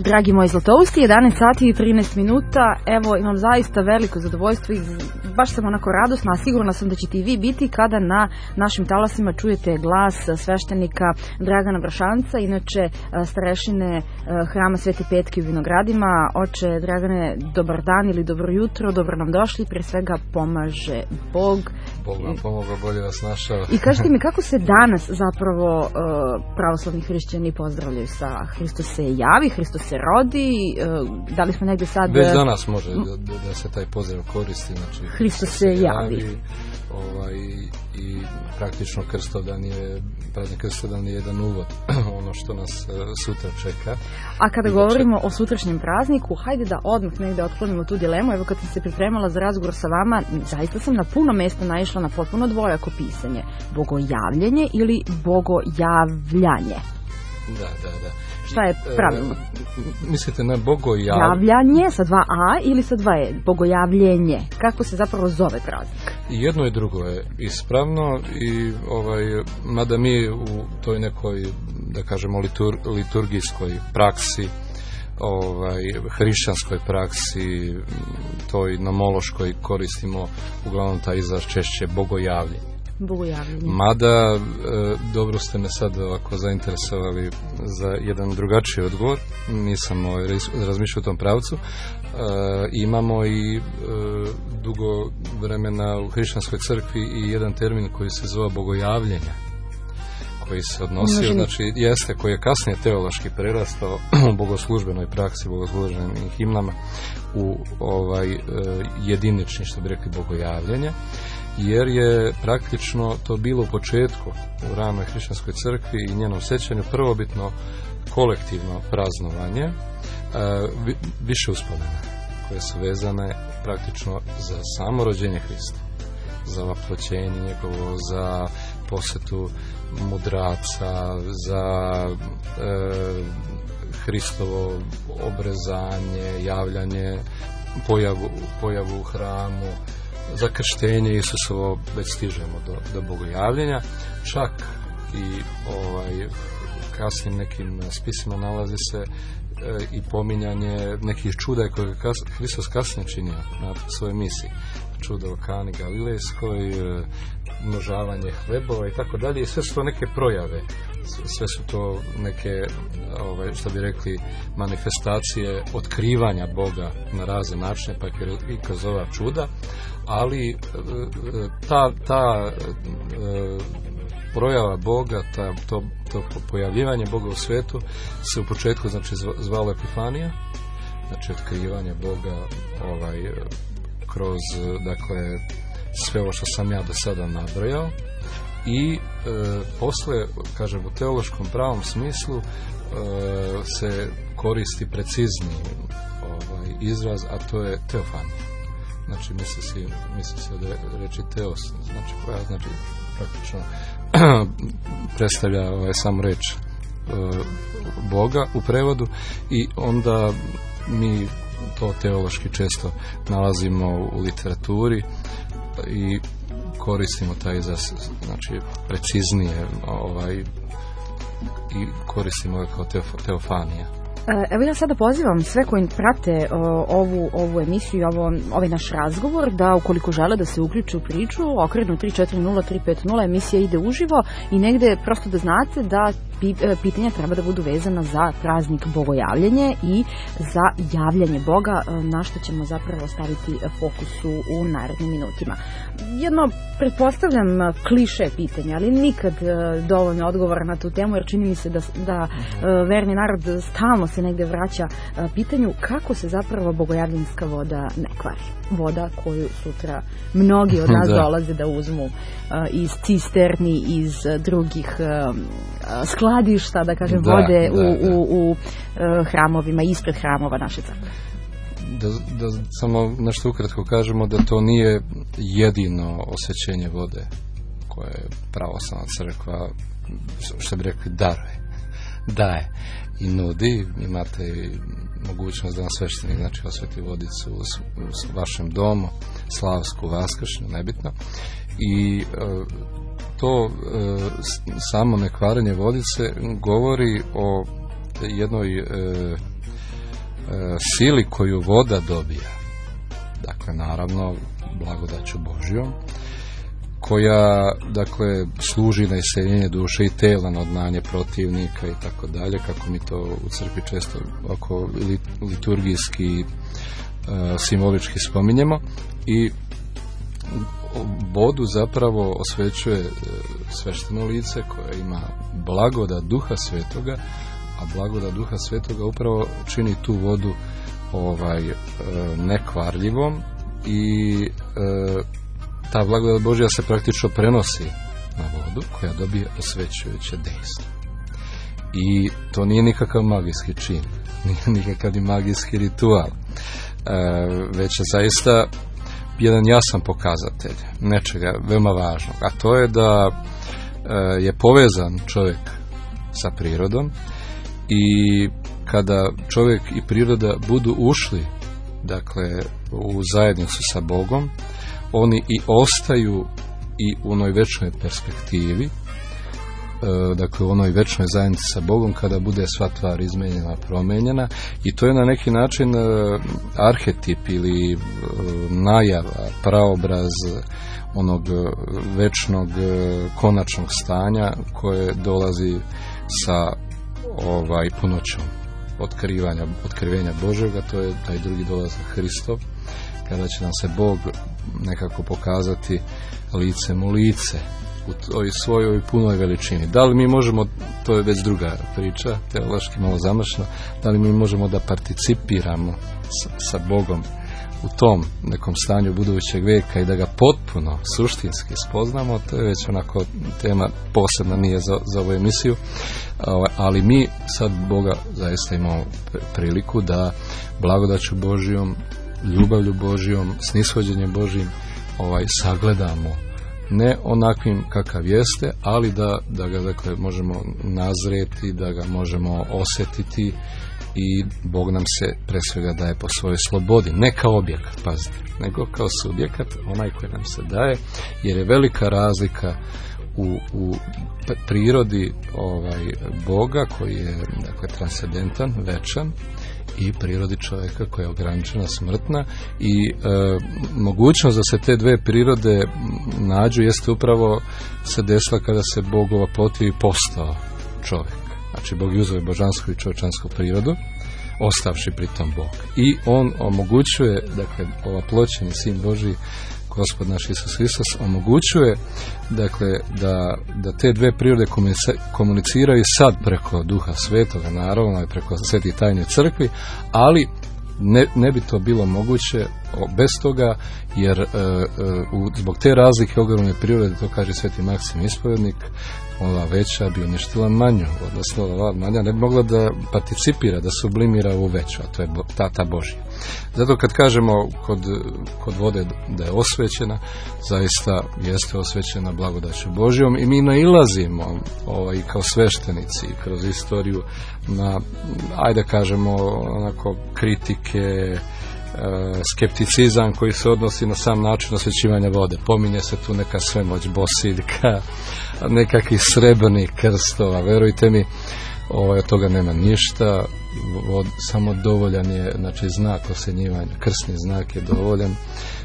Dragi moji zlatousti, 11 sati i 13 minuta, evo imam zaista veliko zadovoljstvo i baš sam onako radosna, a sigurna sam da ćete i vi biti kada na našim talasima čujete glas sveštenika Dragana Brašanca, inače starešine hrama Svete Petke u Vinogradima. Oče Dragane, dobar dan ili dobro jutro, dobro nam došli, pre svega pomaže Bog. Bog vam pomogao, bolje vas našao. I kažite mi, kako se danas zapravo pravoslavni hrišćani pozdravljaju sa Hristos se javi, Hristos se rodi, da li smo negde sad... Već danas može da se taj pozdrav koristi, znači Hristos se javi. I praktično praznik Krstodan je jedan uvod ono što nas sutra čeka. A kada govorimo o sutrašnjem prazniku, hajde da odmah negde otklonimo tu dilemu. Evo, kad sam se pripremala za razgovor sa vama, zaista sam na puno mesta naišla na potpuno dvojako pisanje. Bogojavljenje ili bogojavljanje? Da. Šta je pravilno? Mislite na bogojavljanje sa 2a ili sa 2e? Bogojavljenje. Kako se zapravo zove praznik? I jedno i drugo je ispravno i mada mi u toj nekoj, da kažemo, liturgijskoj praksi, hrišćanskoj praksi, toj nomološkoj koristimo uglavnom taj izraz češće bogojavljenje. Mada, dobro ste me sad ovako zainteresovali za jedan drugačiji odgovor, nisam razmišljao u tom pravcu. Imamo i dugo vremena u hrišćanskoj crkvi i jedan termin koji se zove bogojavljenja, koji se odnosio, znači koji je kasnije teološki prerastao u bogoslužbenoj praksi, bogoslužbenim himnama u jedinični, što bi rekli, bogojavljenje, jer je praktično to bilo u početku u ranoj hrišćanskoj crkvi i njenom sjećanju prvobitno kolektivno praznovanje više uspomena koje su vezane praktično za samo rođenje Hrista, za vaploćenje njegovo, za posjetu mudraca, za Hristovo obrezanje, javljanje, pojavu u hramu, za krštenje Isusovo, već stižemo do bogojavljenja. Čak i kasnim nekim spisima nalazi se i pominjanje nekih čuda koje je Hristos kasnije činio na svojoj misiji. Čuda u Kani Galilejskoj, množavanje hlebova i tako dalje. I sve su to neke projave. Sve su to neke, što bi rekli, manifestacije otkrivanja Boga na razne načine, pa i kroz ova čuda. Ali ta projava Boga, to pojavljivanje Boga u svetu se u početku zvalo Epifanija, znači otkrivanje Boga kroz, dakle, sve ovo što sam ja do sada nabrojao. I posle, kažem, u teološkom pravom smislu se koristi precizniji izraz, a to je teofanija. Znači misli se od reči teos, znači koja znači praktično predstavlja samu reč Boga u prevodu, i onda mi to teološki često nalazimo u literaturi i koristimo taj izraz, znači preciznije, i koristimo kao teofanija. Evo, ja sada pozivam sve koji prate ovu emisiju i ovaj naš razgovor da, ukoliko žele da se uključe u priču, okrenu 340-350, emisija ide uživo i negde prosto da znate da pitanja treba da budu vezana za praznik bogojavljenje i za javljanje Boga, na što ćemo zapravo staviti fokusu u narednim minutima. Jedno, pretpostavljam, kliše pitanje, ali nikad dovoljno odgovora na tu temu, jer čini mi se da verni narod stalno se negde vraća pitanju kako se zapravo bogojavljenska voda ne kvari. Voda koju sutra mnogi od nas dolaze da uzmu iz cisterni, iz drugih skladišta, da kažem, vode u hramovima, ispred hramova naše crkve. Da samo nešto ukratko kažemo, da to nije jedino osvećenje vode koje pravoslavna crkva, što bi rekli, daje i nudi. Imate mogućnost da vam sveštenik, znači, osveti vodicu u vašem domu, slavsku, vaskršnju, nebitno. I to samo nekvarenje vodice govori o jednoj sili koju voda dobija, dakle naravno blagodaću Božjom, koja dakle služi na iseljenje duše i tela, na odgnanje protivnika i tako dalje, kako mi to u crkvi često oko liturgijski simbolički spominjemo. I vodu zapravo osvećuje svešteno lice koje ima blagodat Duha Svetoga, a blagodat Duha Svetoga upravo čini tu vodu nekvarljivom i ta blagodat Božja se praktično prenosi na vodu koja dobije osvećujuće dejstvo. I to nije nikakav magijski čin, nije nikakav ni magijski ritual, već je zaista jedan jasan pokazatelj nečega veoma važnog, a to je da je povezan čovjek sa prirodom i kada čovjek i priroda budu ušli dakle u zajednicu sa Bogom, oni i ostaju i u onoj večnoj perspektivi, dakle u onoj večnoj zajednici sa Bogom kada bude sva tvar izmenjena, promenjena, i to je na neki način arhetip ili najava, praobraz onog večnog konačnog stanja koje dolazi sa punoćom otkrivenja Božjega, to je taj drugi dolazak Hristov, kada će nam se Bog nekako pokazati licem u lice u toj svojoj punoj veličini. Da li mi možemo, to je već druga priča, teološki malo zamršna, da li mi možemo da participiramo sa Bogom u tom nekom stanju budućeg vijeka i da ga potpuno suštinski spoznamo, to je već onako tema posebna, nije za ovu emisiju, ali mi sad Boga zaista imamo priliku da blagodaću Božjom, ljubavlju Božjom, snishođenjem Božjim sagledamo ne onakvim kakav jeste, ali da ga dakle možemo nazreti, da ga možemo osjetiti, i Bog nam se pre svega daje po svojoj slobodi, ne kao objekat, pazite, nego kao subjekat, onaj koji nam se daje, jer je velika razlika u prirodi Boga koji je dakle transcendentan, večan, i prirodi čovjeka koja je ograničena, smrtna, i mogućnost da se te dve prirode nađu jeste upravo se desila kada se Bog oplotio i postao čovjek. Znači Bog je uzeo božansku i čovječansku prirodu, ostavši pritom Bog, i on omogućuje, dakle ovaploćeni Sin Božji, Gospod naš Isus Hristos, omogućuje dakle da te dve prirode komuniciraju sad preko Duha Svetoga, naravno i preko svetih tajne crkvi, ali ne bi to bilo moguće bez toga, jer zbog te razlike ogromne prirode, to kaže sveti Maksim Ispovjednik, ova veća bi uništila manju, odnosno ova manja ne bi mogla da participira, da sublimira u veću, a to je ta Božja. Zato kad kažemo kod vode da je osvećena, zaista jeste osvećena blagodaću Božjom, i mi nailazimo kao sveštenici kroz istoriju na, ajde kažemo, onako kritike, skepticizam koji se odnosi na sam način osvećivanja vode. Pominje se tu neka svemoć Bosiljka, nekakvih srebrnih krstova. Verujte mi, od toga nema ništa, samo dovoljan je, znači, znak osjenjivanja, krsni znak je dovoljan,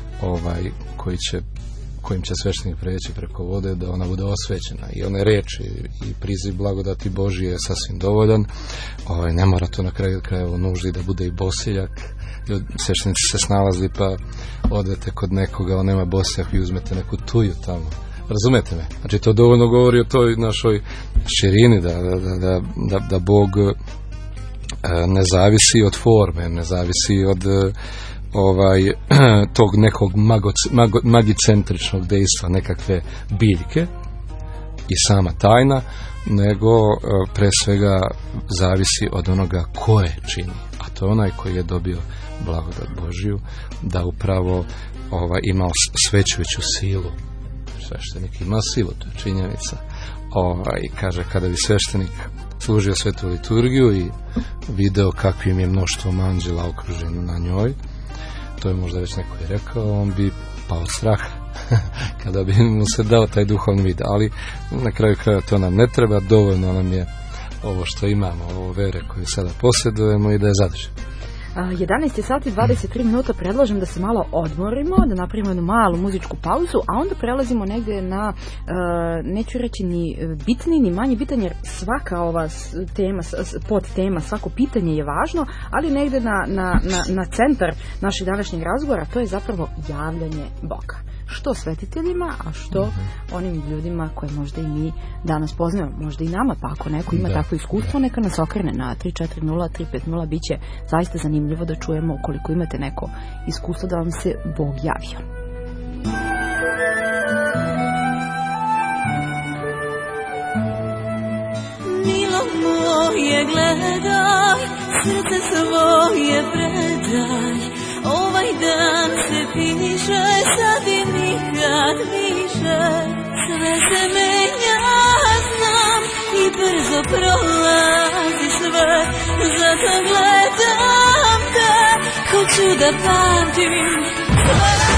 kojim će sveštenik preći preko vode, da ona bude osvećena, i one reči i priziv blagodati Božije je sasvim dovoljan. Ne mora to na kraju krajeva nuždi da bude i bosiljak. Sveštenici se snalazili, pa odete kod nekoga, on nema bosiljak, i uzmete neku tuju tamo. Razumete me? Znači to dovoljno govori o toj našoj širini, da Bog ne zavisi od forme, ne zavisi od tog nekog magicentričnog dejstva, nekakve biljke i sama tajna, nego pre svega zavisi od onoga ko je čini, a to je onaj koji je dobio blagodat Božju, da upravo ima osvećujuću silu. Sveštenik ima silu, to je činjenica. Kaže, kada bi sveštenik služio svetu liturgiju i video kakvim je mnoštvom anđela okruženo na njoj, to je možda već neko je rekao, on bi pao od straha kada bi mu se dao taj duhovni vid, ali na kraju kraja to nam ne treba, dovoljno nam je ovo što imamo, ovo vere koje sada posjedujemo, i da je zadržimo. 11 sati i 23 minuta, predlažem da se malo odmorimo, da napravimo jednu malu muzičku pauzu, a onda prelazimo negde na, neću reći ni bitni, ni manje bitan, jer svaka ova tema, podtema, svako pitanje je važno, ali negde na centar našeg današnjeg razgovora, to je zapravo javljanje Boga. Što svetiteljima, a što onim ljudima koje možda i mi danas poznajemo, možda i nama, pa ako neko ima takvo iskustvo, neka nas okrene na 340-350, bit će zaista zanimljivo da čujemo ukoliko imate neko iskustvo da vam se Bog javio. Milo moje, gledaj, srce svoje predaj, ovaj dan se piše, sad i nikad više. Sve se menja, znam, i brzo prolazi sve, zato gledam te, hoću da pamtim sve.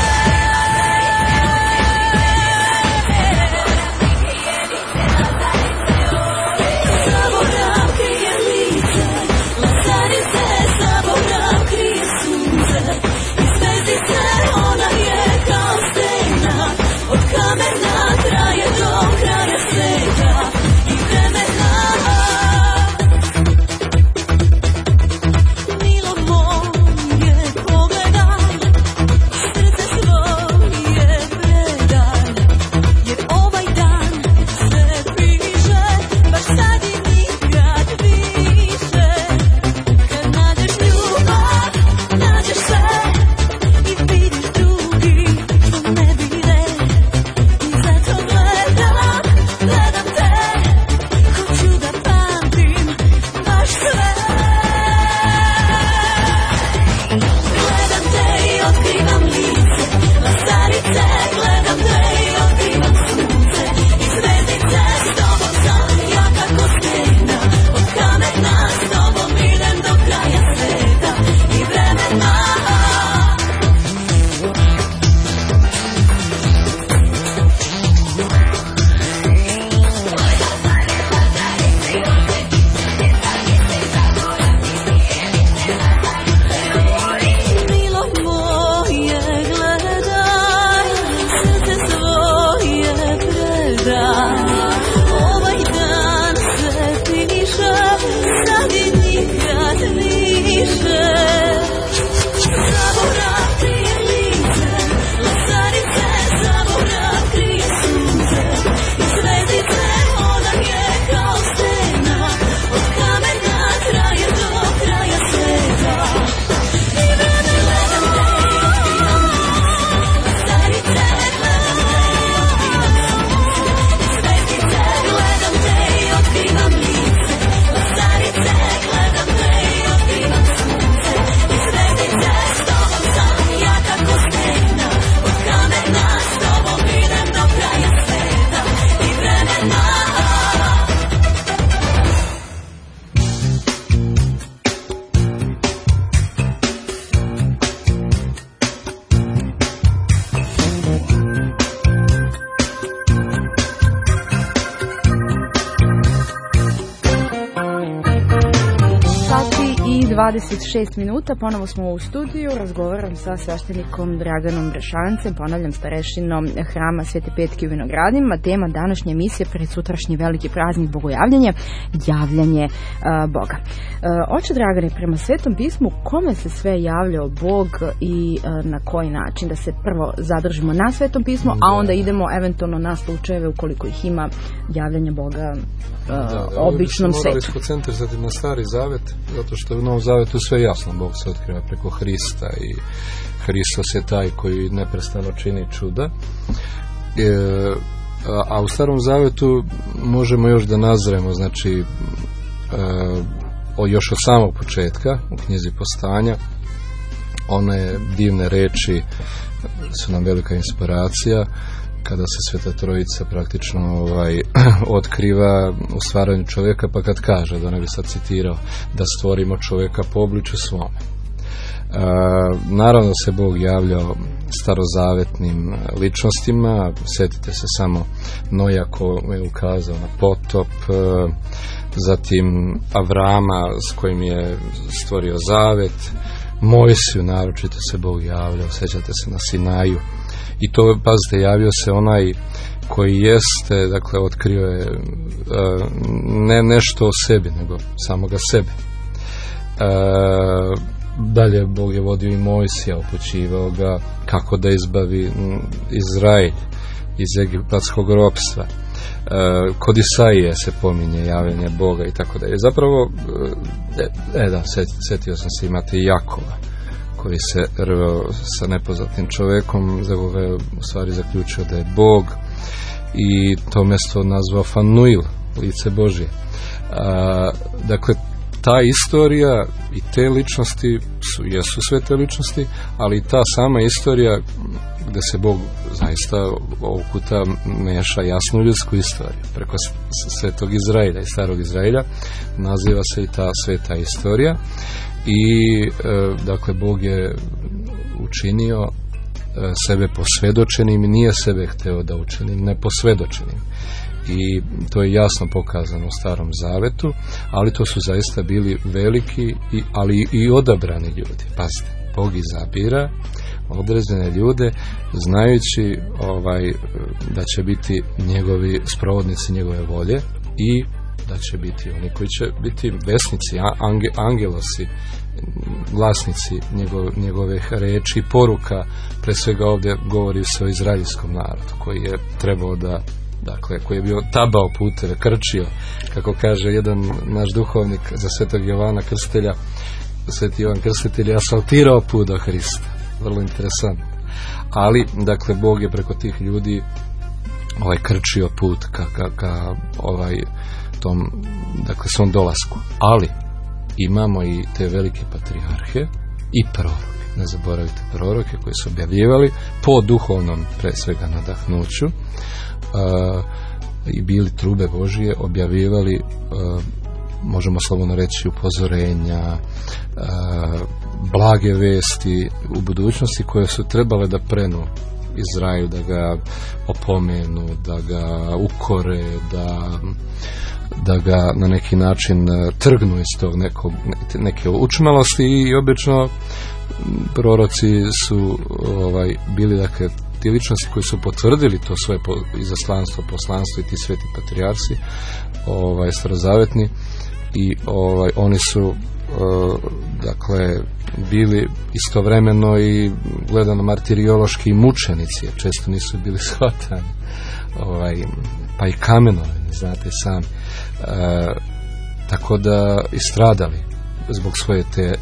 I 26 minuta, ponovo smo u studiju, razgovaram sa sveštenikom Draganom Brešancem, ponavljam, starešinom hrama Svete Petke u Vinogradima. Tema današnje emisije pred sutrašnji veliki praznik Bogojavljanje, javljanje Boga. Oče Dragane, prema Svetom pismu, kome se sve javljao Bog i na koji način? Da se prvo zadržimo na Svetom pismu, a onda idemo eventualno na slučajeve, ukoliko ih ima, javljanja Boga običnom svetu. Morali skoncentrisati na Stari Zavet, zato što u Novom Zavetu sve jasno, Bog se otkriva preko Hrista i Hristos je taj koji neprestano čini čuda. A u Starom Zavetu možemo još da nazremo, znači još od samog početka u knjizi Postanja. One divne reči su nam velika inspiracija kada se Sveta Trojica praktično otkriva u stvaranju čovjeka, pa kad kaže, da ne bi sad citirao, da stvorimo čovjeka po obličju svome. Naravno se Bog javljao starozavetnim ličnostima. Sjetite se samo Noja koji je ukazao na potop, zatim Avrama s kojim je stvorio zavet, Mojsiju naročito se Bog javljao, sjećate se na Sinaju, i to, pazite, javio se onaj koji jeste, dakle, otkrio je ne nešto o sebi, nego samoga sebe. Dalje Bog je vodio i Mojsija, upućivao ga kako da izbavi Izrael iz egipatskog ropstva. Kod Isaije se pominje javljanje Boga i tako dalje. Zapravo, sjetio sam se, imate i Jakova koji se rveo sa nepoznatim čovjekom, u stvari zaključio da je Bog i to mjesto nazvao Fanuil, lice Božje. Dakle, ta istorija i te ličnosti jesu sve te ličnosti, ali i ta sama istorija gdje se Bog zaista ovog puta meša jasnu ljudsku istoriju preko svetog Izraelja i starog Izraelja, naziva se i ta sveta istorija. I dakle, Bog je učinio sebe posvjedočenim i nije sebe hteo da učini neposvjedočenim. I to je jasno pokazano u Starom Zavetu, ali to su zaista bili veliki, ali i odabrani ljudi. Pazite, Bog izabira određene ljude znajući da će biti njegovi sprovodnici njegove volje i da će biti oni koji će biti vesnici, angelosi, glasnici njegove reči i poruka. Pre svega ovdje govori se o izraelskom narodu koji je trebao da, dakle, koji je bio tabao puteve, krčio, kako kaže jedan naš duhovnik za svetog Jovana Krstitelja. Sveti Jovan Krstitelj je asfaltirao put do Hrista. Vrlo interesantno. Ali, dakle, Bog je preko tih ljudi krčio put ka tom, dakle, svom dolasku. Ali imamo i te velike patrijarhe i proroke. Ne zaboravite proroke koji su objavljivali po duhovnom, pre svega, nadahnuću, i bili trube Božije, objavljivali, možemo slobodno reći, upozorenja, blage vesti u budućnosti koje su trebale da prenu Izrael, da ga opomenu, da ga ukore, da ga na neki način trgnu iz tog neke učmalosti. I obično proroci su bili, dakle, ti ličnosti koji su potvrdili to svoje izaslanstvo, poslanstvo, i ti sveti patrijarsi starozavetni, i oni su dakle bili istovremeno i gledano martiriološki mučenici, jer često nisu bili shvatani, pa i kamenovani, znate sami, tako da istradali zbog svoje te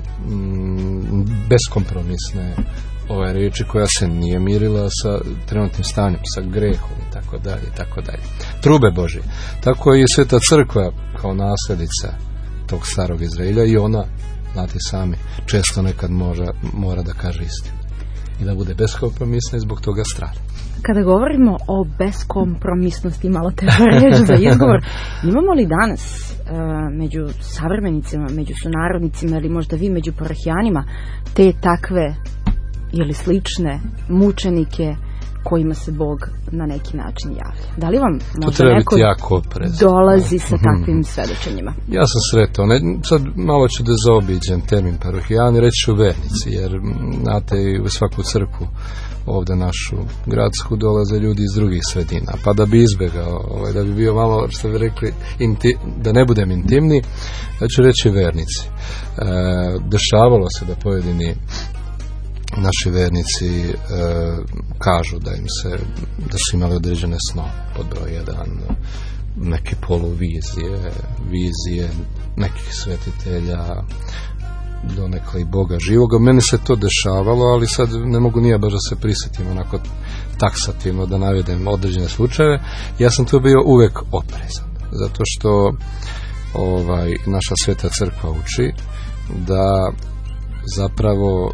beskompromisne riječi koja se nije mirila sa trenutnim stanjem, sa grehom i tako dalje, tako dalje. Trube Božje. Tako i Sveta Crkva kao nasljednica tog starog Izraelja, i ona, znate sami, često nekad mora da kaže istinu i da bude beskompromisna i zbog toga strada. Kada govorimo o beskompromisnosti, malo teža reč za izgovor, imamo li danas među savremenicima, među sunarodnicima ili možda vi među parohijanima te takve ili slične mučenike kojima se Bog na neki način javlja? Da li vam možda neko dolazi sa takvim svedočenjima? Ja sam sretao. Sad malo ću da zaobiđem termin parohijani, reći ću vernici, jer znate, u svaku crkvu ovdje našu gradsku dolaze ljudi iz drugih sredina, pa da bi izbjegao, da bi bio malo, što bi rekli, da ne budem intimni, ja ću reći vernici. Dešavalo se da pojedini naši vernici kažu da su imali određene snove, pod broj 1 neke poluvizije, vizije nekih svetitelja, donekle i Boga živoga. Meni se to dešavalo, ali sad ne mogu nije baš da se prisjetim onako taksativno da navedem određene slučajeve. Ja sam tu bio uvek oprezan, zato što naša Sveta Crkva uči da zapravo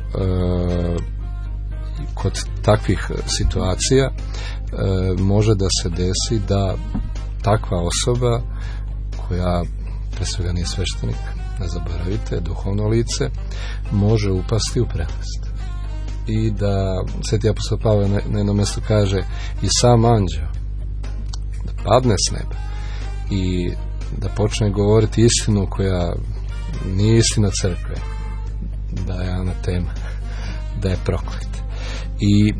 kod takvih situacija može da se desi da takva osoba, koja pre svega nije sveštenik, ne zaboravite, duhovno lice, može upasti u prelest. I da Sveti apostol Pavle na jednom mjestu kaže, i sam anđeo da padne s neba i da počne govoriti istinu koja nije istina crkve, da je anatema, da je proklet. I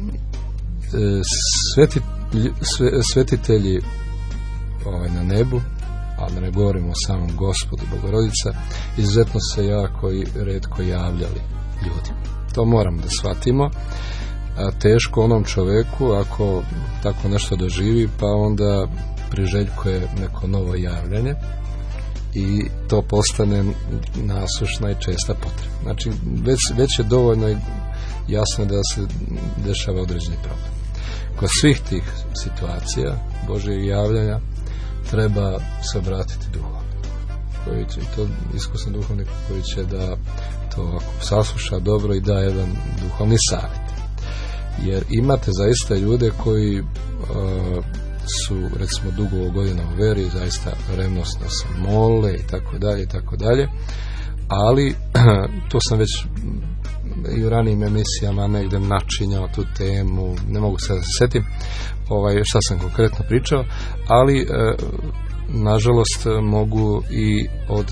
svetitelji na nebu, a da ne govorimo o samom Gospodu Bogorodica, izuzetno se jako i retko javljali ljudima. To moramo da shvatimo. Teško onom čoveku ako tako nešto doživi, pa onda priželjkuje neko novo javljanje i to postane nasušna i česta potreba. Znači, već je dovoljno jasno da se dešava određeni problem. Kod svih tih situacija Božjeg javljanja treba se obratiti duhovno. To iskusan duhovnik koji će da to sasluša dobro i da jedan duhovni savjet. Jer imate zaista ljude koji su recimo dugo godina u veri, zaista revnosno se mole i tako dalje, ali to sam već i u ranijim emisijama negde načinjao tu temu, ne mogu sad da se setim šta sam konkretno pričao, ali nažalost mogu i od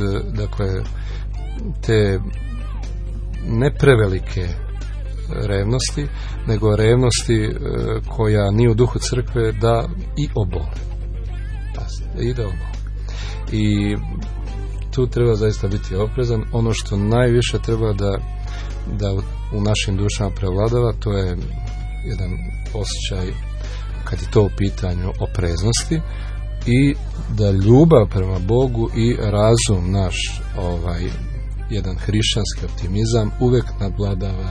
te ne prevelike revnosti, nego revnosti koja nije u duhu crkve da i obole. I da obole. I tu treba zaista biti oprezan. Ono što najviše treba da u našim dušama prevladava, to je jedan osjećaj, kad je to u pitanju, opreznosti i da ljubav prema Bogu i razum naš, jedan hrišćanski optimizam uvek nadvladava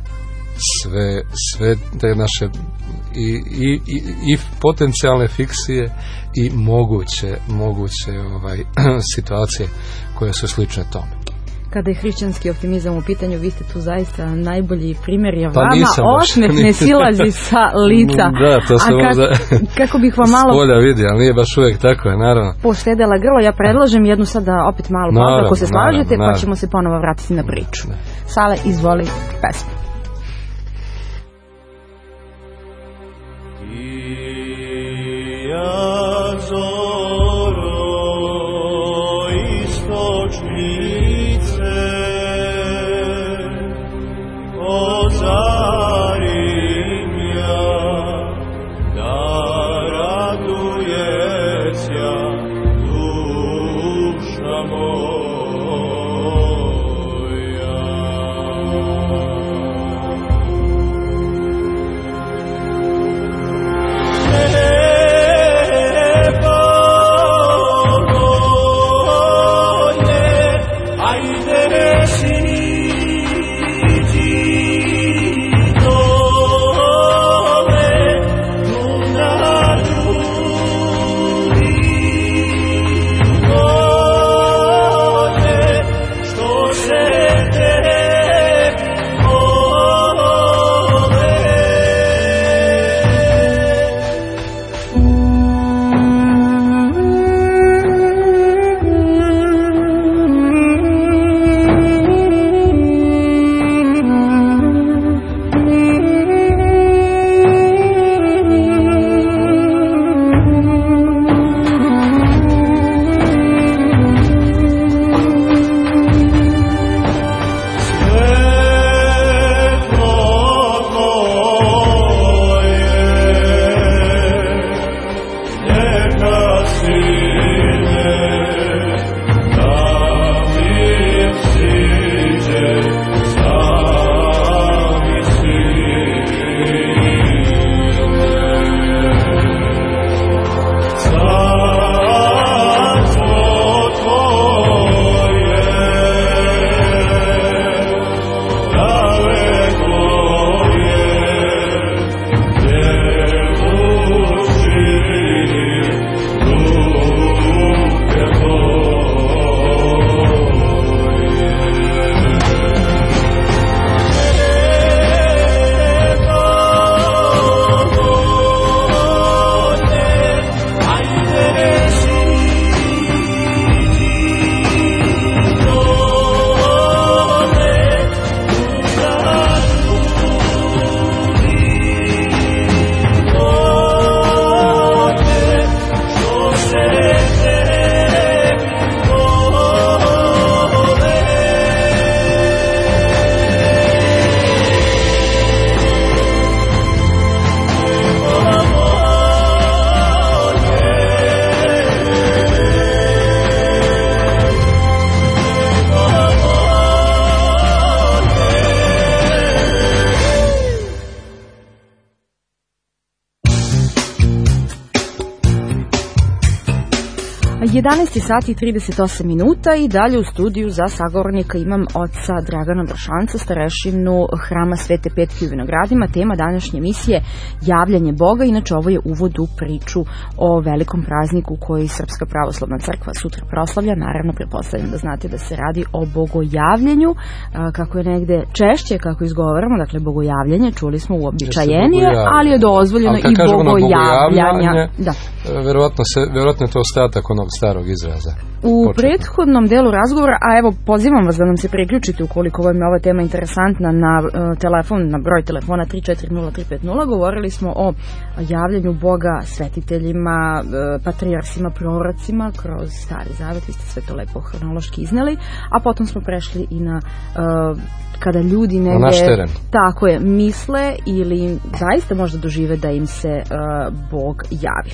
sve te naše i potencijalne fiksije i moguće situacije koje su slične tome. Kada je hrišćanski optimizam u pitanju, vi ste tu zaista najbolji primjer, jer vama osmeh ne silazi sa lica. Da, to se kako bih vam malo spolja vidi, ali nije baš uvijek tako, naravno. Poštedela grlo, ja predlažem jednu sada opet malu pauzu, ako se slažete, pa ćemo se ponovo vratiti na priču. Sale, izvoli pesmu. Moja 11 sati i 38 minuta i dalje u studiju za sagovornika imam oca Dragana Vršanca, starešinu Hrama Svete Petke u Vinogradima. Tema današnje emisije javljanje Boga. Inače, ovo je uvod u priču o velikom prazniku koji Srpska pravoslavna crkva sutra proslavlja. Naravno, pretpostavljam da znate da se radi o bogojavljenju, kako je negde češće, kako izgovaramo, dakle bogojavljanje, čuli smo uobičajenije, ali je dozvoljeno i bogojavljanja. Da. Verovatno je to ostatak onog starog izraza. U prethodnom delu razgovora, a evo pozivam vas da nam se priključite ukoliko vam je ova tema interesantna na telefon, na broj telefona 340-350, govorili smo o javljanju Boga svetiteljima, patrijarsima, prorocima kroz Stari Zavet, vi ste sve to lepo hronološki izneli, a potom smo prešli i na kada ljudi negde tako je, misle ili zaista možda dožive da im se Bog javi.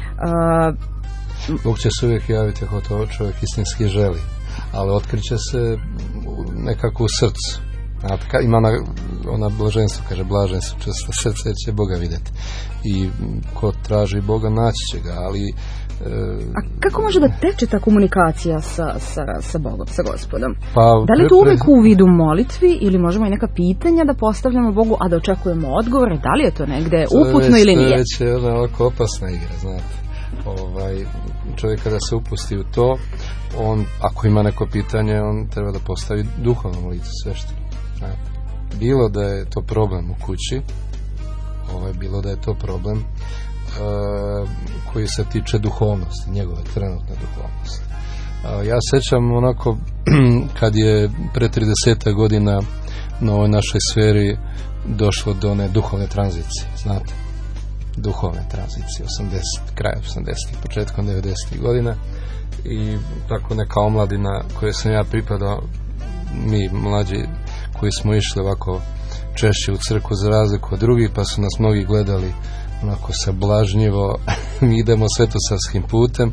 Bog će se uvijek javiti ako to čovjek istinski želi, ali otkriće se nekako u srcu. Ima ona blaženstvo, kaže blažen su često srce jer će Boga vidjeti. I ko traži Boga naći će ga, ali a kako može da teče ta komunikacija sa Bogom, sa Gospodom? Da li to uvijek u vidu molitvi ili možemo i neka pitanja da postavljamo Bogu, a da očekujemo odgovore? Da li je to negde uputno ili nije? To je već ovako opasna igra, znate. Čovjek kada se upusti u to, on, ako ima neko pitanje, on treba da postavi duhovno molitvu svešteno. Bilo da je to problem u kući, bilo da je to problem koji se tiče duhovnosti, njegove trenutne duhovnosti. Ja sećam onako kad je pre 30 godina na ovoj našoj sferi došlo do one duhovne tranzicije, znate, duhovne tranzicije, kraj 80-ih, početkom 90-ih godina, i tako neka omladina koje sam ja pripadao, mi mlađi koji smo išli ovako češće u crkvu za razliku od drugih, pa su nas mnogi gledali onako sablažnjivo. Mi idemo svetosavskim putem,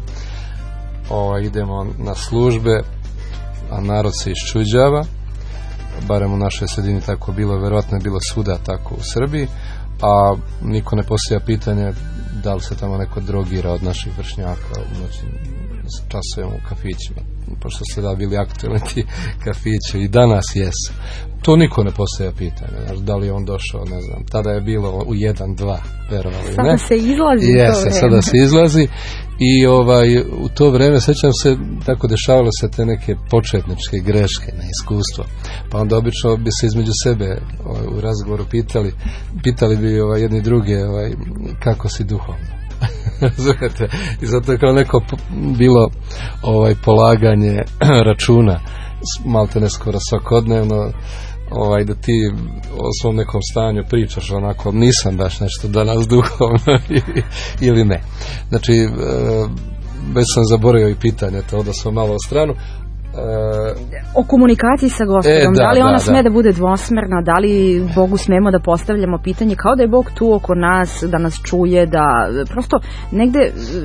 idemo na službe, a narod se iščuđava, barem u našoj sredini tako bilo, verovatno je bilo svuda tako u Srbiji, a niko ne postavlja pitanje da li se tamo neko drogira od naših vršnjaka u noćnim časovima u kafićima, pošto ste da bili aktualni ti kafići i danas jesu. To niko ne postavlja pitanje, da li je on došao, ne znam, tada je bilo u 1-2, verovali, ne? Sada se izlazi sada se izlazi i u to vreme, sećam se, tako dešavalo se te neke početničke greške, neiskustvo, pa onda obično bi se između sebe u razgovoru pitali bi jedni druge kako si duhovno. Razumete? I zato je kao neko bilo polaganje računa malte ne skoro svakodnevno, da ti o svom nekom stanju pričaš onako, nisam baš nešto danas duhovno ili ne. Znači, već sam zaboravio i pitanje, to da smo malo u stranu. O komunikaciji sa Gospodom, da li ona sme da bude dvosmerna, da li Bogu smemo da postavljamo pitanje, kao da je Bog tu oko nas, da nas čuje, da prosto negde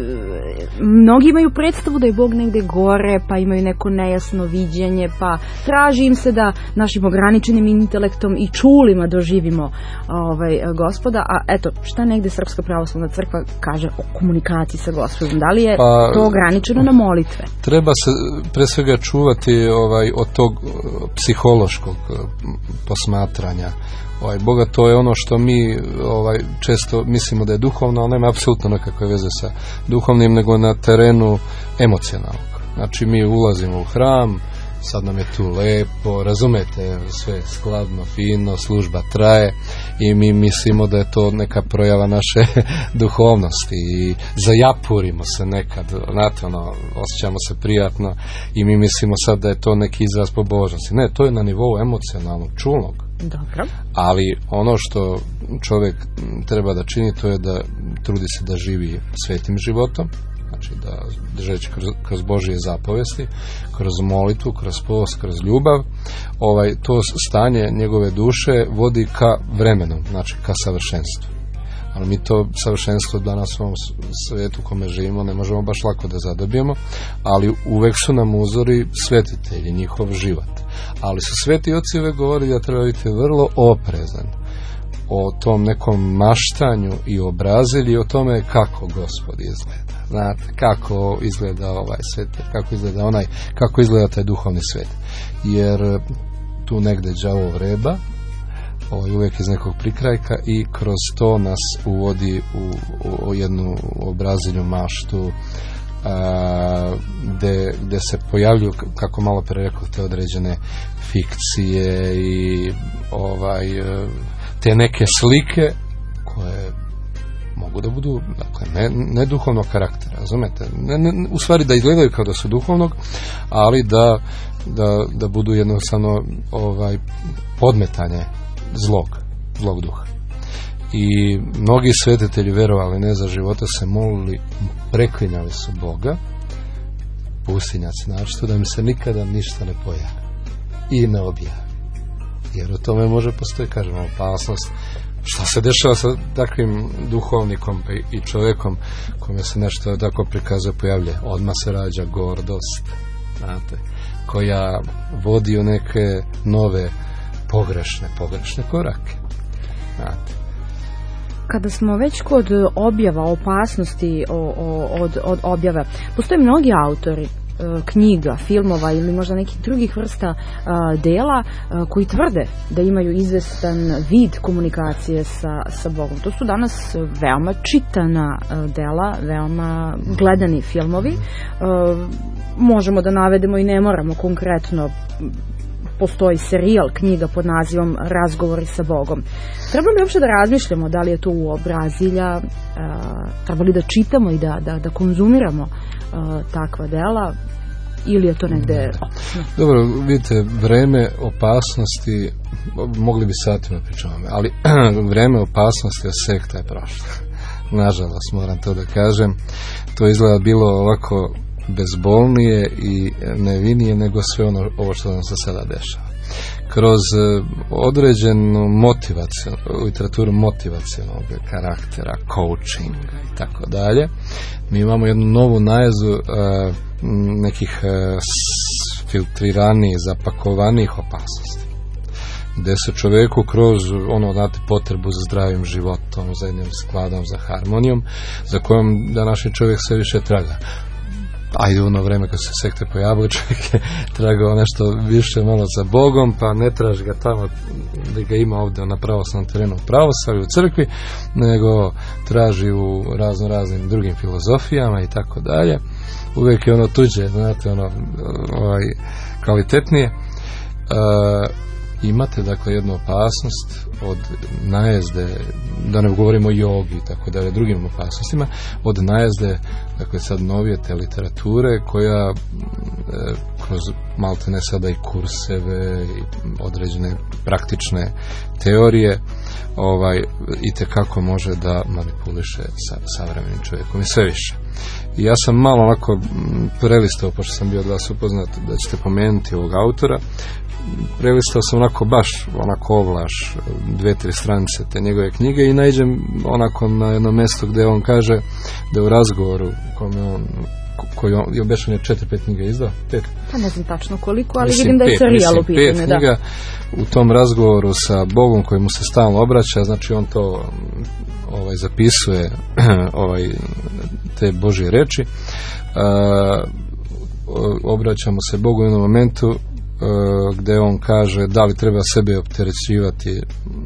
mnogi imaju predstavu da je Bog negde gore, pa imaju neko nejasno viđenje, pa traži im se da našim ograničenim intelektom i čulima doživimo Gospoda, a eto, šta negde Srpska pravoslavna crkva kaže o komunikaciji sa Gospodom, da li je to ograničeno na molitve? Treba se pre svega čuvati od tog psihološkog posmatranja Boga. To je ono što mi često mislimo da je duhovno, ali nema apsolutno nekakve veze sa duhovnim, nego na terenu emocionalnog. Znači, mi ulazimo u hram, sad nam je tu lepo, razumete, sve skladno, fino, služba traje i mi mislimo da je to neka projava naše duhovnosti i zajapurimo se nekad, znate, osjećamo se prijatno i mi mislimo sad da je to neki izraz pobožnosti. Ne, to je na nivou emocionalnog, čulnog. Dobro. Ali ono što čovjek treba da čini, to je da trudi se da živi svetim životom, znači da držeći kroz Božje zapovesti, kroz molitvu, kroz post, kroz ljubav, to stanje njegove duše vodi ka vremenu, znači ka savršenstvu. Ali mi to savršenstvo danas u ovom svijetu u kome živimo ne možemo baš lako da zadobijemo, ali uvek su nam uzori svetitelji, njihov život. Ali su sveti oci uvek govorili da treba biti vrlo oprezan o tom nekom maštanju i obrazilji, o tome kako Gospod izgleda. Znate, kako izgleda ovaj svet, kako izgleda onaj, kako izgleda taj duhovni svet. Jer tu negde đavo vreba, uvijek iz nekog prikrajka, i kroz to nas uvodi u jednu obrazilju maštu, gde se pojavljuju, kako malo pre rekao, te određene fikcije i te neke slike koje mogu da budu, dakle, ne duhovnog karaktera, razumete? U stvari da izgledaju kao da su duhovnog, ali da budu jednostavno podmetanje zlog duha. I mnogi svetitelji, verovali ne za života, se molili, preklinjali su Boga, pustinjaci naročito, da mi se nikada ništa ne pojavi i ne objavi. Jer u tome može postoji, kažemo, opasnost. Šta se dešava sa takvim duhovnikom i čovjekom kome se nešto tako prikazuje, pojavlja? Odmah se rađa gordost, znate, koja vodi u neke nove pogrešne korake. Znate. Kada smo već kod objava, opasnosti od objave, postoje mnogi autori knjiga, filmova ili možda nekih drugih vrsta dela koji tvrde da imaju izvestan vid komunikacije sa Bogom. To su danas veoma čitana dela, veoma gledani filmovi. Možemo da navedemo i ne moramo konkretno. Postoji serijal knjiga pod nazivom Razgovori sa Bogom. Treba li uopšte da razmišljamo da li je to uobrazilja, treba li da čitamo i da konzumiramo takva dela, ili je to negde... Dobro, vidite, vreme opasnosti, mogli bi satima pričamo, ali vreme opasnosti od sekta je prošlo. Nažalost, moram to da kažem. To izgleda bilo ovako bezbolnije i nevinije nego sve ovo što nam se sada dešava. Kroz određenu literaturu motivacionog karaktera, coaching i tako dalje, mi imamo jednu novu najezdu nekih filtriranijih, zapakovanih opasnosti, gde se čoveku kroz potrebu za zdravim životom, za jednim skladom, za harmonijom, za kojom današnji čovjek sve više traga. Ajde, ono vreme kad se sekte pojavili, čovjek je tragao nešto više malo za Bogom, pa ne traži ga tamo da ga ima ovdje na pravoslavnom terenu u pravoslavlju, u crkvi, nego traži u raznim drugim filozofijama i tako dalje. Uvijek je ono tuđe, znate, kvalitetnije. Imate, dakle, jednu opasnost od najezde, da ne govorimo o jogi i tako dalje, drugim opasnostima, od najezde, dakle, sad novije te literature koja kroz malte ne sada i kurseve i određene praktične teorije itekako može da manipuliše sa savremenim čovjekom i sve više. I ja sam malo onako prelistao, pošto sam bio od vas upoznat da ćete pomenuti ovog autora, prelistao sam baš ovlaš 2-3 stranice te njegove knjige i naiđem na jedno mjesto gdje on kaže da u razgovoru koji je obešan 4-5 knjiga izdao, 5. Pa ne znam tačno koliko, ali vidim da je serijal u pitanju. 5 knjiga u tom razgovoru sa Bogom koji mu se stalno obraća, znači on to zapisuje te Božje reči, obraćamo se Bogu u jednom momentu gde on kaže da li treba sebe opterećivati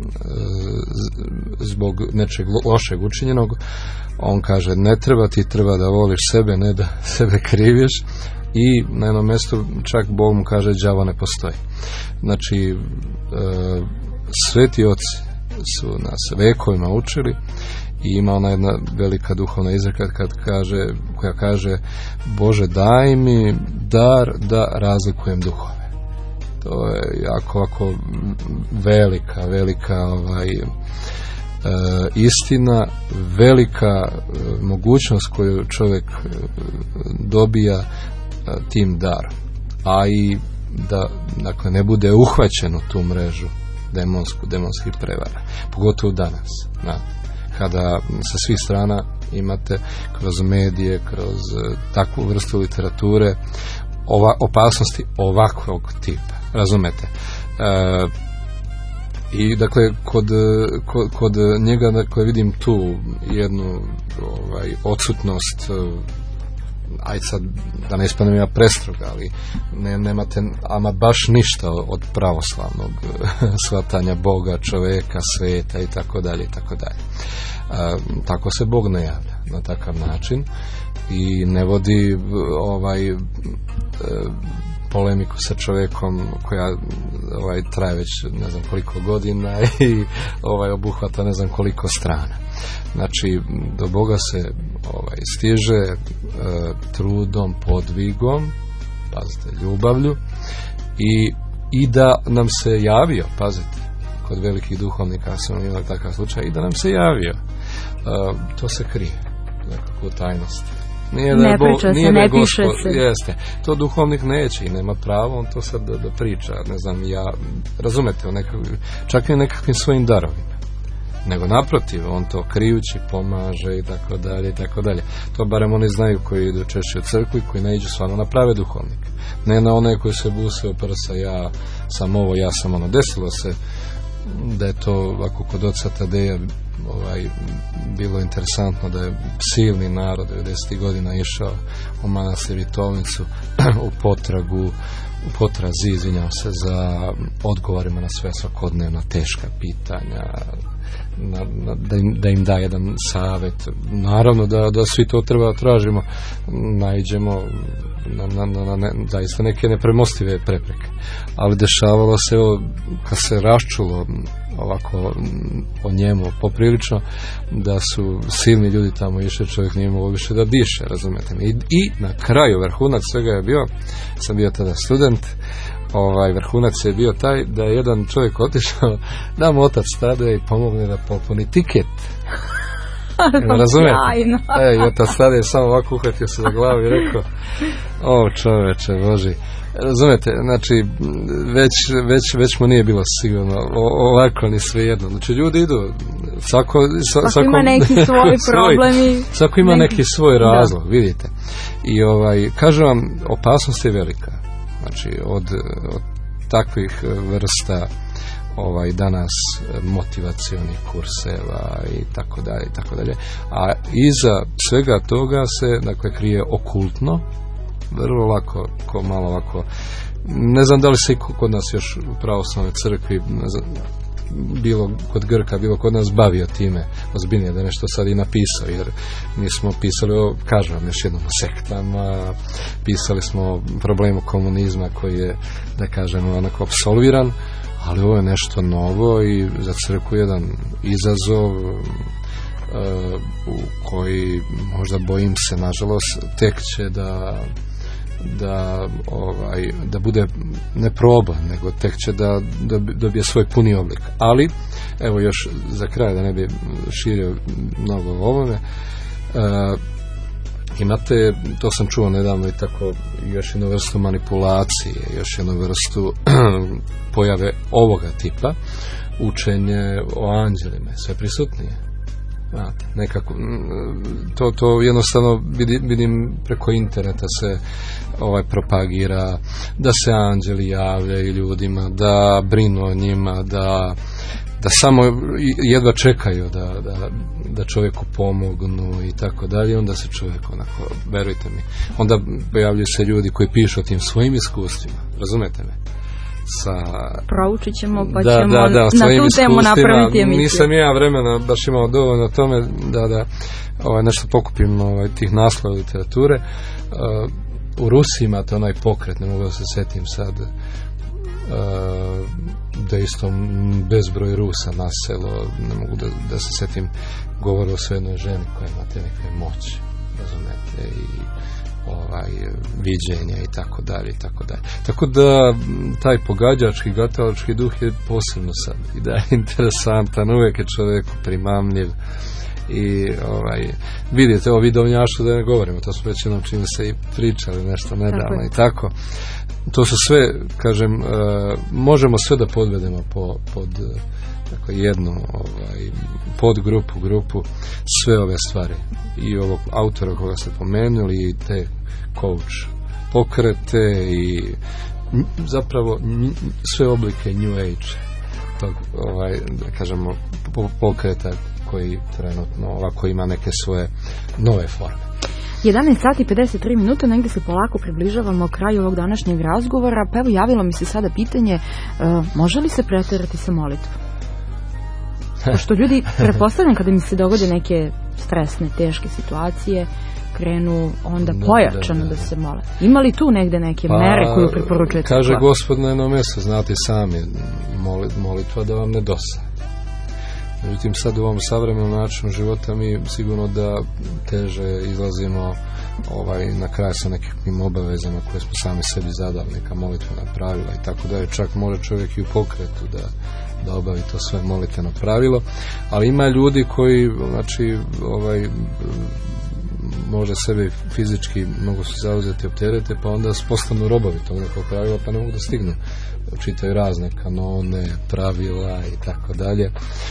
zbog nečeg lošeg učinjenog. On kaže ne treba, ti treba da voliš sebe, ne da sebe kriviš. I na jednom mjestu čak Bog mu kaže đavo ne postoji. Znači sveti oci su nas vekovima učili i ima ona jedna velika duhovna izreka koja kaže Bože daj mi dar da razlikujem duhove. To je jako velika istina, velika mogućnost koju čovjek dobija tim darom, a i da dakle, ne bude uhvaćen u tu mrežu demonskih prevara, pogotovo danas, kada sa svih strana imate kroz medije, kroz takvu vrstu literature opasnosti ovakvog tipa, razumete? I dakle kod njega dakle vidim tu jednu odsutnost, aj sad da ne ispadnem ja prestroga, ali nemate ama baš ništa od pravoslavnog shvatanja Boga, čoveka, sveta i tako dalje i tako dalje. Tako se Bog ne javlja na takav način i ne vodi polemiku sa čovjekom koja traje već ne znam koliko godina i obuhvata ne znam koliko strana. Znači do Boga se stiže trudom, podvigom, pazite, ljubavlju i da nam se javio, pazite, kod velikih duhovnika smo imali takav slučaj, i da nam se javio. To se krije, nekakvu tajnost. Ne priča se, ne piše se. Jeste. To duhovnik neće i nema pravo on to sad da priča, ne znam, razumete, čak i nekakvim svojim darovima. Nego naprotiv, on to krijući pomaže i tako dalje i tako dalje. To barem oni znaju koji idu češće u crkvu i koji ne iđu stvarno na prave duhovnike. Ne na one koji se buse u prsa, ja sam ovo, ja sam ono. Desilo se da je to ovako kod oca Tadeja bilo interesantno da je silni narod 90. godina išao u manastir Vitovnicu u potrazi, izvinjam se, za odgovorima na sve svakodnevna teška pitanja, da im da jedan savjet. Naravno da svi to treba tražimo, naiđemo na zaista neke nepremostive prepreke, ali dešavalo se kad se raščulo ovako o njemu poprilično, da su silni ljudi tamo išli, čovjek nije mogao više da diše, razumete mi. I na kraju vrhunac svega je bio, sam bio tada student, vrhunac je bio taj da je jedan čovjek otišao da mu otac Tadej pomogne da popuni tiket. Razumijete? I otac Tadej samo ovako uhvatio se za glavu i rekao, o čoveče Boži, razumijete, znači već mu nije bilo sigurno ovako ni svejedno. Znači ljudi idu, svako ima neki svoj problem, svako ima neki svoj razlog, vidite. I kažem vam, opasnost je velika. Znači od takvih vrsta danas motivacionih kurseva i tako dalje, a iza svega toga se dakle krije okultno, vrlo lako, malo ovako, ne znam da li se kod nas još u pravoslavnoj crkvi, bilo kod Grka, bilo kod nas bavio time ozbiljnije, da nešto sad i napisao, jer mi smo pisali kažem vam još jednom o sektama, pisali smo o problemu komunizma koji je, da kažem, onako apsolviran, ali ovo je nešto novo i za crkvu jedan izazov u koji možda, bojim se, nažalost, tek će da bude ne problem, nego tek će da dobije svoj puni oblik. Ali, evo još za kraj, da ne bi širio mnogo o ovome, imate, to sam čuo nedavno, i tako još jednu vrstu manipulacije, još jednu vrstu pojave ovoga tipa, učenje o anđelima, sve prisutnije. Znate, nekako, to jednostavno vidim preko interneta se propagira, da se anđeli javljaju ljudima, da brinu o njima, da samo jedva čekaju da čovjeku pomognu i tako dalje. Onda se čovjek onako, verujte mi, onda pojavljuju se ljudi koji pišu o tim svojim iskustvima, razumete me? Proučit ćemo pa ćemo na tu temu napraviti emisiju. Nisam ja vremena baš imao dovoljno tome da nešto pokupim tih naslova literature. U Rusiji imate onaj pokret, ne mogu da se setim sad, da isto bezbroj Rusa naselo, ne mogu da se setim, govore o jednoj ženi koja ima te neke moći, razumete, i viđenja i tako dalje i tako dalje. Tako da taj pogađački, gatalački duh je posebno sad i da je interesantan, uvijek je čovjeku primamljiv i vidite, o vidovnjaštvu da ne govorimo, to smo već jednom čime se i pričali nešto nedavno i tako. To su sve, kažem, možemo sve da podvedemo pod jednu podgrupu, sve ove stvari i ovog autora koga ste pomenuli i te coach pokrete i zapravo sve oblike New Age tog da kažemo pokreta koji trenutno ovako ima neke svoje nove forme. 11 sati i 53 minuta, negdje se polako približavamo kraju ovog današnjeg razgovora, pa evo javilo mi se sada pitanje, može li se preterati sa molitvom? Pošto ljudi, pretpostavljam kada mi se dogode neke stresne, teške situacije, krenu onda pojačano da se mole. Ima li tu negde neke mere koju preporučujete? Kaže Gospod na jednom mjestu, znate sami, molitva da vam ne dosadne. Međutim, sad u ovom savremenom načinu života mi sigurno da teže izlazimo na kraj sa nekim obavezama koje smo sami sebi zadali, neka molitvena pravila i tako da je, čak može čovjek i u pokretu da obavi to sve molitveno pravilo, ali ima ljudi koji možda sebi fizički mogu se zauzeti opterete, pa onda postanu robovi tog nekog pravila, pa ne mogu da stignu. Čitaju razne kanone, pravila i tako dalje.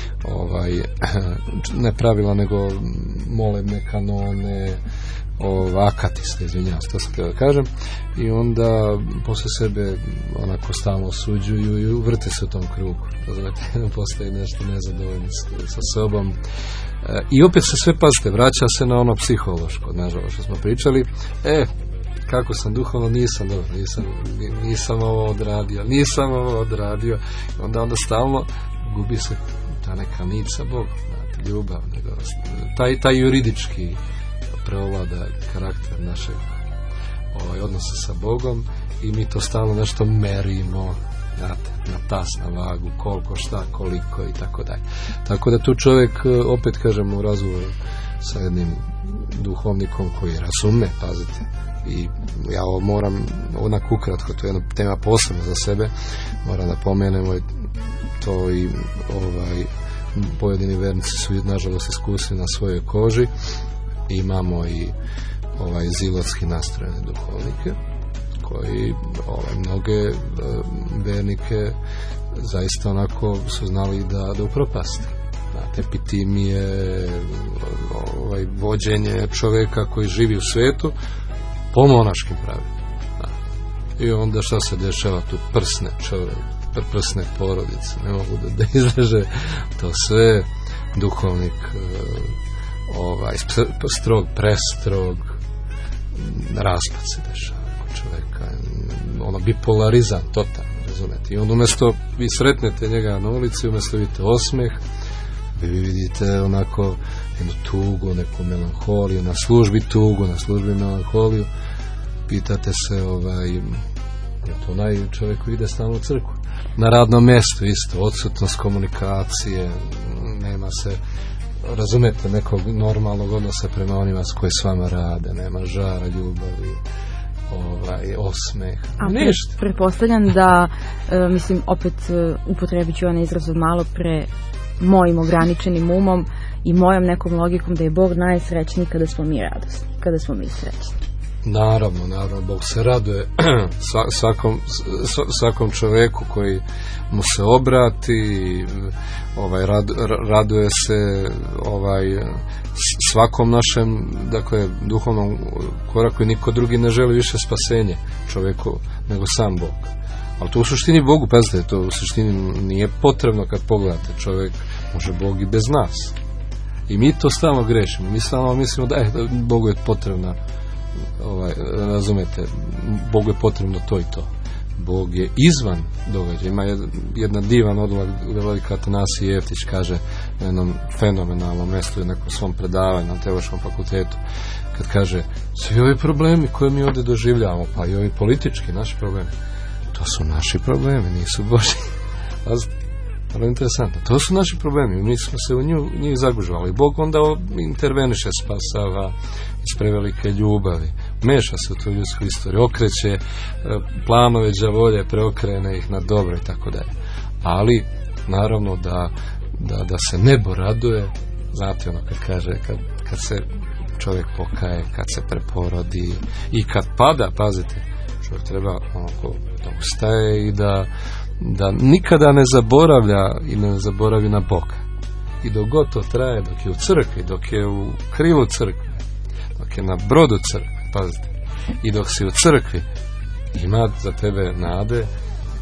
Ne pravila, nego molebne kanone, akatiste, izvinjavam se, to sam htio da kažem. I onda posle sebe onako stalno osuđuju i vrte se u tom krugu. Postaje nešto nezadovoljno sa sobom. I opet se sve, pazite, vraća se na ono psihološko, nažalost, što smo pričali. Kako sam duhovno, nisam dobro, nisam ovo odradio. Onda stalno gubi se ta neka nit sa Bogom, ljubav, taj juridički preovlada karakter našeg odnosa sa Bogom i mi to stalno nešto merimo, na tas, na vagu, koliko, šta, koliko i tako dalje. Tako da tu čovjek, opet kažem, u razgovoru sa jednim duhovnikom koji razume, pazite, i ja ovo moram onako ukratko, to je jedna tema posebna za sebe, moram da pomenemo to i pojedini vernici su nažalost iskusili na svojoj koži. Imamo i zilotski nastrojene duhovnike koji mnoge vernike zaista onako su znali da upropaste. Epitimije, vođenje čovjeka koji živi u svetu po monaškim pravilima. I onda šta se dešava tu? Prsne porodice, ne mogu da izraže to sve. Duhovnik strog, prestrog, raspad se dešava kod čovjeka, bipolarizam totalno, razumete. I onda umjesto vi sretnete njega na ulici, umjesto vidite osmeh, vi vidite onako jednu tugu, neku melanholiju, na službi tugu, na službi melanholiju. Pitate se, je to onaj čovjek koji ide stalno u crkvu. Na radnom mjestu isto, odsutnost komunikacije, nema se, razumete, nekog normalnog odnosa prema onima koji s vama rade, nema žara, ljubavi, osmeh, ništa. Pretpostavljam da, mislim, opet upotrebit ću onaj izraz od malo pre, mojim ograničenim umom i mojom nekom logikom da je Bog najsrećniji kada smo mi radosni, kada smo mi srećni. Naravno, Bog se raduje svakom čovjeku koji mu se obrati, raduje se svakom našem, dakle, duhovnom koraku i niko drugi ne želi više spasenje čovjeku nego sam Bog. Ali to u suštini Bogu, pazite, to u suštini nije potrebno kad pogledate, čovjek može Bog i bez nas. I mi to stalno grešimo, mi stalno mislimo da Bogu je potrebna, razumete, Bogu je potrebno to i to. Bog je izvan događaja. Ima jedna divan odlog, velika Atanasije Jeftić kaže na jednom fenomenalnom mjestu u nekom svom predavanju na Teološkom fakultetu, kad kaže, svi ovi problemi koje mi ovdje doživljavamo, pa i ovi politički naši problemi, to su naši problemi, nisu Božji. Vrlo interesantno. To su naši problemi, mi smo se u njih zagužvali. Bog onda interveniše, spasava iz prevelike ljubavi, meša se u tu ljudsku istoriju, okreće planove đavolje, preokrene ih na dobro i tako dalje. Ali naravno da se nebo raduje, znate ono kad kaže, kad se čovjek pokaje, kad se preporodi i kad pada, pazite, čovjek treba onako da ustaje i da nikada ne zaboravlja i ne zaboravi na Boga. I dok god to traje, dok je u crkvi, dok je u krilu crkve, dok je na brodu crkve, pazite, i dok si u crkvi, ima za tebe nade,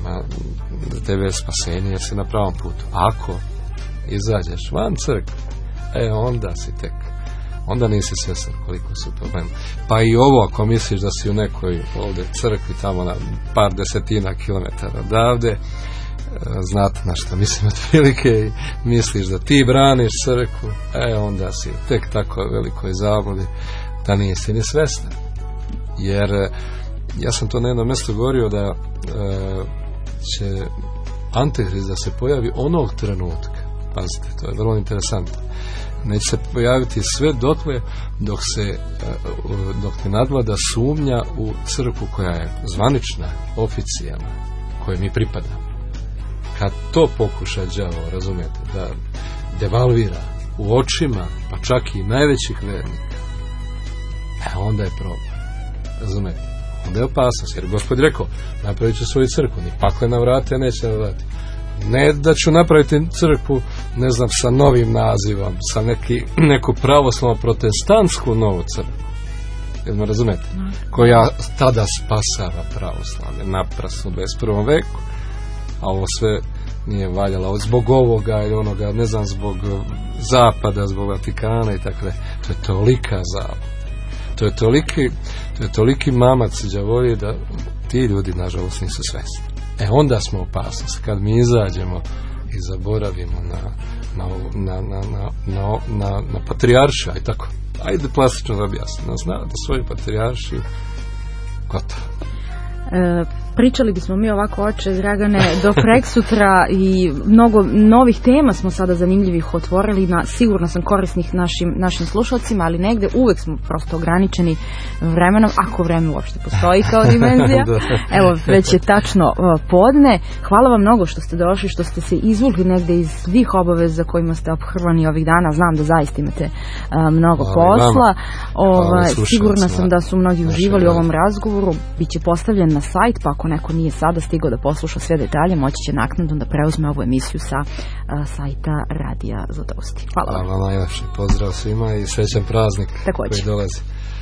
za tebe je spasenje jer si na pravom putu. Ako izađeš van crkve, onda si tek, onda nisi svjestan koliko su problemi. Pa i ovo, ako misliš da si u nekoj ovdje crkvi tamo na par desetina kilometara odavde, znate na što mislim otprilike, i misliš da ti braniš crkvu, onda si tek tako velikoj zabludi da nisi ni svjestan. Jer ja sam to na jednom mjestu govorio da će Antihrist da se pojavi onog trenutka, pazite, to je vrlo interesantno, neće se pojaviti sve dotle dok ne nadvlada sumnja u crkvu koja je zvanična, oficijalna, kojoj mi pripadamo. Kad to pokuša đavo, razumijete, da devalvira u očima, pa čak i najvećih vernika, onda je problem, razumijete, onda je opasnost, jer Gospod rekao, napravit ću svoju crkvu, ni paklena vrata neće navrati. Ne da ću napraviti crkvu, ne znam, sa novim nazivom, sa neku pravoslavno protestantsku novu crkvu, jel me razumete, koja tada spasava pravoslavlje naprasno u 21. veku, a ovo sve nije valjalo zbog ovoga ili onoga, ne znam, zbog zapada, zbog Vatikana i tako da. To je tolika zabluda. To je toliki mamac đavolji da ti ljudi nažalost nisu svjesni. Onda smo opasnosti kad mi izađemo i zaboravimo na patrijaršiju, aj tako. Ajde plastično da objasnim. Da svoju patrijaršiju gotovo. Pričali bismo mi ovako, oče Dragane, do preksutra i mnogo novih tema smo sada zanimljivih otvorili, sigurno sam korisnih našim slušalcima, ali negde uvek smo prosto ograničeni vremenom, ako vreme uopšte postoji kao dimenzija. Evo, već je tačno podne. Hvala vam mnogo što ste došli, što ste se izvukli negde iz svih obaveza kojima ste ophrvani ovih dana. Znam da zaista imate mnogo posla. Sigurna sam da su mnogi uživali u ovom razgovoru. Biće postavljen na sajt, pa ako neko nije sada stigao da posluša sve detalje, moći će naknadno da preuzme ovu emisiju sa sajta Radija Zlatousti. Hvala vam. Hvala najlepše. Pozdrav svima i srećan praznik koji dolazi.